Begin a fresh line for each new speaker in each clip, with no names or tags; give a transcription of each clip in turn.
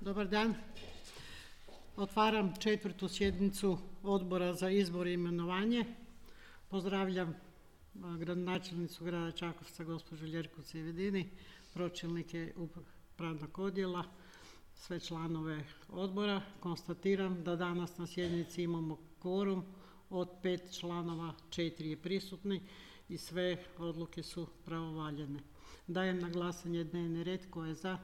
Dobar dan. Otvaram 4. sjednicu Odbora za izbor i imenovanje. Pozdravljam gradonačelnicu grada Čakovca, gospođu Ljerku Cividini, pročelnike upravnog odjela, sve članove odbora. Konstatiram da danas na sjednici imamo kvorum, od 5 članova 4 je prisutni i sve odluke su pravovaljane. Dajem na glasanje dnevni red. Tko je za?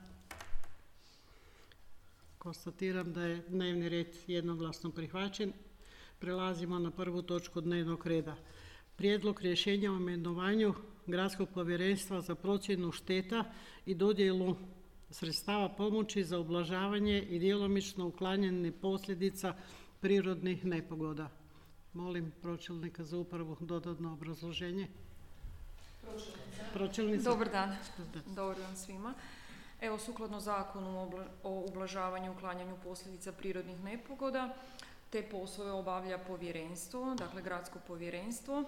Konstatiram da je dnevni red jednoglasno prihvaćen. Prelazimo na prvu točku dnevnog reda. Prijedlog rješenja o imenovanju Gradskog povjerenstva za procjenu šteta i dodjelu sredstava pomoći za ublažavanje i djelomično uklanjanje posljedica prirodnih nepogoda. Molim pročelnika za upravu dodatno obrazloženje. Pročelnica.
Dobar dan. Dobar dan svima. Evo, sukladno Zakonu o ublažavanju i uklanjanju posljedica prirodnih nepogoda, te poslove obavlja povjerenstvo, dakle Gradsko povjerenstvo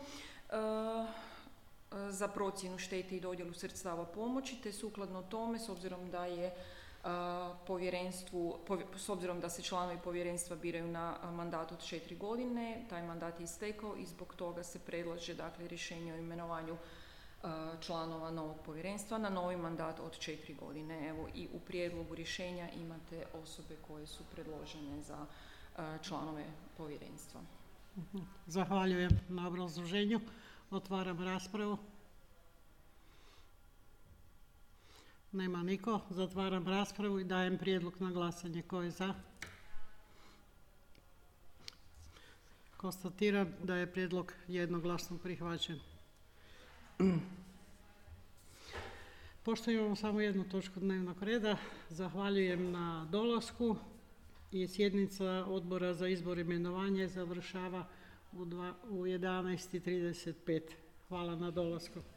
za procjenu štete i dodjelu sredstava pomoći, te sukladno tome, s obzirom da je s obzirom da se članovi povjerenstva biraju na mandat od 4 godine, taj mandat je istekao i zbog toga se predlaže, dakle, rješenje o imenovanju članova novog povjerenstva na novi mandat od 4 godine. Evo, i u prijedlogu rješenja imate osobe koje su predložene za članove povjerenstva.
Zahvaljujem na obrazloženju. Otvaram raspravu. Nema niko. Zatvaram raspravu i dajem prijedlog na glasanje. Tko je za? Konstatiram da je prijedlog jednoglasno prihvaćen. Pošto imamo samo jednu točku dnevnog reda, zahvaljujem na dolasku i sjednica Odbora za izbor i imenovanje završava u 11:35. Hvala na dolasku.